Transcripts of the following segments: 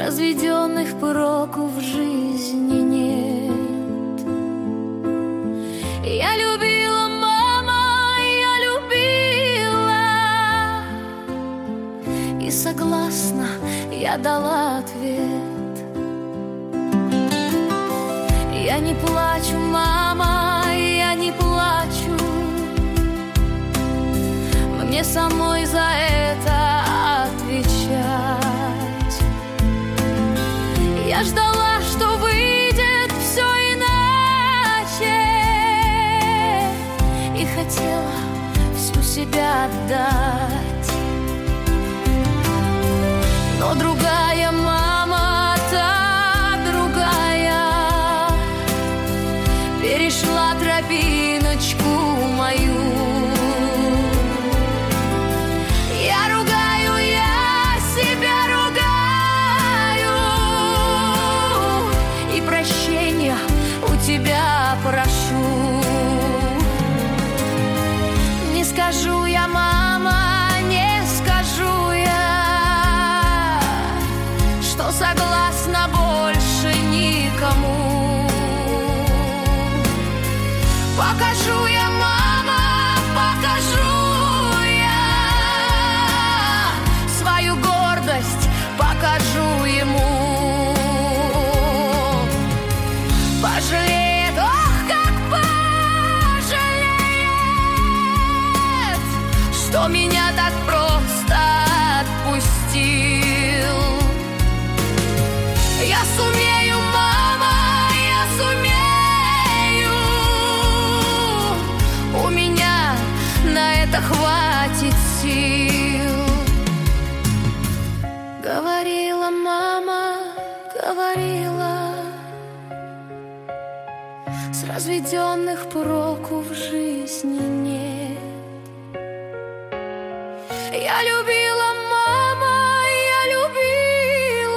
разведенных проку в жизни нет. Я любила, мама, я любила, и согласна я дала ответ. Я не плачу, мама, я не плачу, мне самой за это отвечать. Я ждала, что выйдет все иначе, и хотела всю себя отдать. Но другая мама, та другая, перешла тропиночку мою. Тебя прошу, не скажу я, мама, не скажу я, что согласна больше никому. Покажу я, мама, покажу я свою гордость, покажу ему. Пожалеет, ох, как пожалеет, что меня так просто отпустил. Я сумею, мама, я сумею, у меня на это хватит сил. Говорила мама, говорила, с разведенных проку в жизни нет. Я любила, мама, я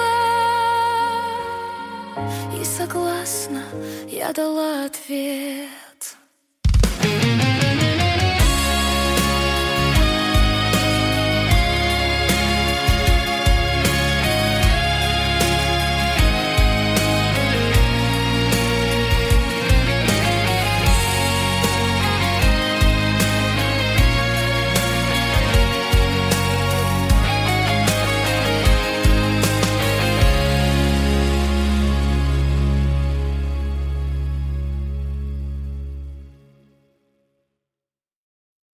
любила, и согласна я дала ответ.